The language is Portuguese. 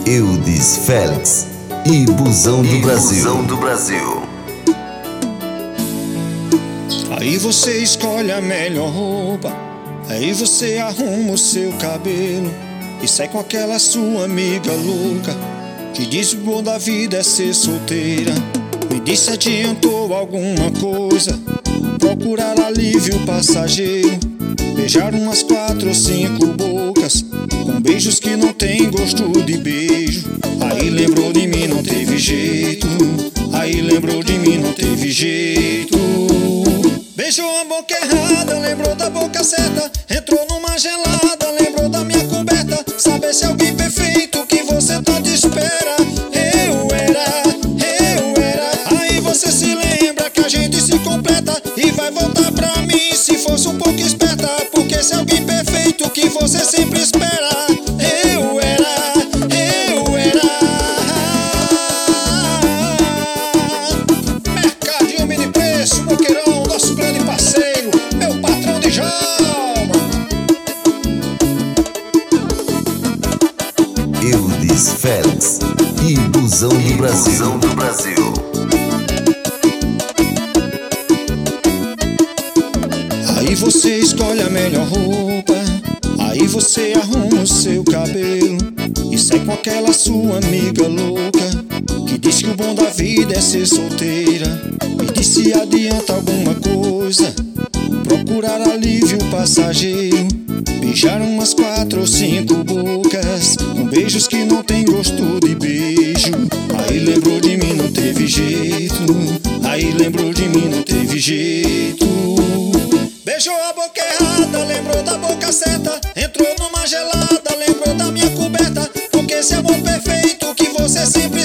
Eudes Félix e Busão do Brasil. Aí você escolhe a melhor roupa, aí você arruma o seu cabelo e sai com aquela sua amiga louca que diz o bom da vida é ser solteira. Me diz se adiantou alguma coisa, procurar alívio passageiro, beijar umas 4 ou 5 bocas com beijos que não tem gosto de beijo. Aí lembrou de mim, não teve jeito. Aí lembrou de mim, não teve jeito. Beijou a boca errada, lembrou da boca certa. Entrou numa gelada, lembrou da minha coberta. Saber se alguém perfeito que você tanto espera. Eu era. Aí você se lembra que a gente se completa e vai voltar pra mim se fosse um pouco esperta. Porque se alguém perfeito que você sempre espera. Eu era. Mercadinho Mini Preço, Boqueirão, nosso grande parceiro, meu patrão de Jalma. Eudes Félix e Busão do Brasil. Aí você escolhe a melhor roupa, aí você arruma o seu cabelo e sai com aquela sua amiga louca que diz que o bom da vida é ser solteira. Me diz se adianta alguma coisa, procurar alívio passageiro, beijar umas 4 ou 5 bocas com beijos que não tem gosto de beijo. Aí lembrou de mim, não teve jeito. Aí lembrou de mim, não teve jeito. Beijou a boca errada, lembrou da boca certa. Entrou numa gelada, lembrou da minha coberta. Porque esse amor perfeito que você sempre